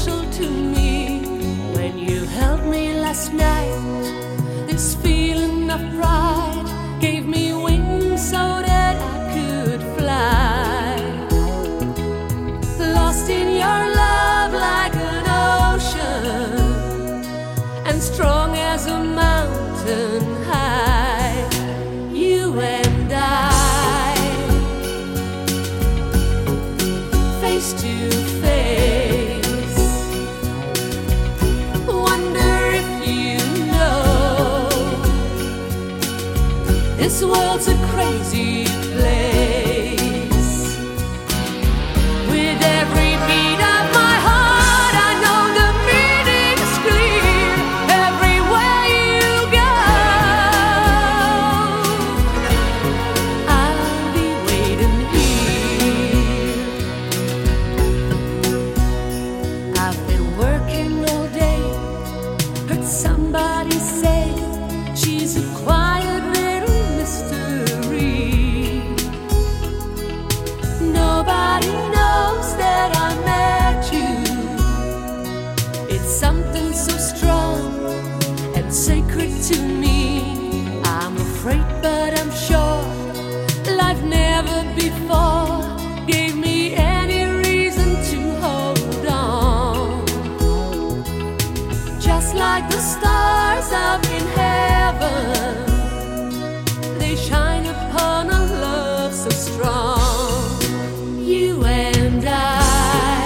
gentle to me when you held me last night. This feeling of pride gave me wings so that I could fly. Lost in your love like an ocean, and strong as a mountain high. You and I, face to face. Wonder if you know this world's a crazy place. With every beat of my heart, I know the meaning's clear. Everywhere you go, I'll be waiting here. I've been working all day, heard somebody say she's a quiet little mystery. Nobody knows that I met you. It's something so strong and sacred to me. I'm afraid, but I'm sure life never before gave me any reason to hold on. Just like the stars up in heaven, they shine upon a love so strong. You and I,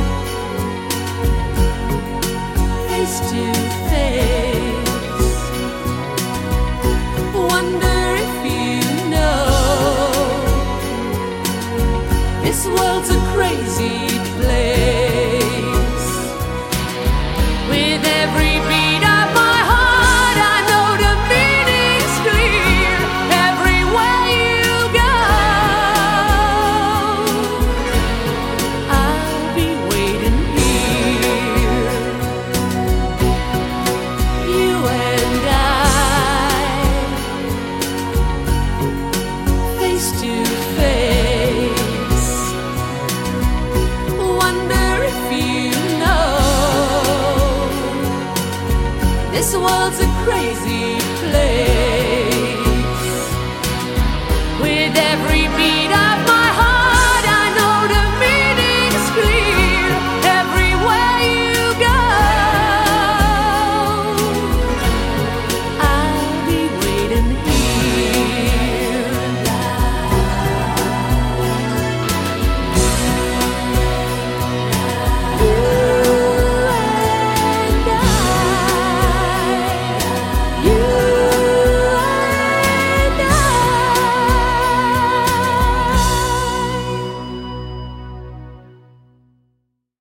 face to face. Wonder if you know this world's a crazy place. With every beat of my heart, I know the meaning's clear. Everywhere you go, I'll be waiting here. You and I, face to face. Wonder if you know this world's a crazy